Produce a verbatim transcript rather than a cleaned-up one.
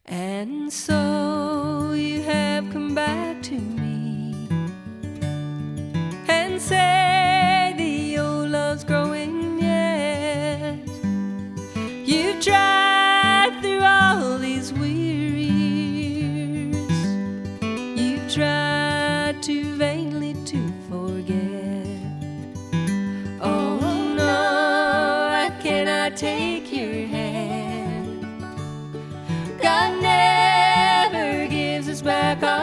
And so you have come back to me and say the old love's growing, yes. You've tried through all these weary years, you've tried too vainly to forget. Oh no, I cannot take your hand. God never gives us back our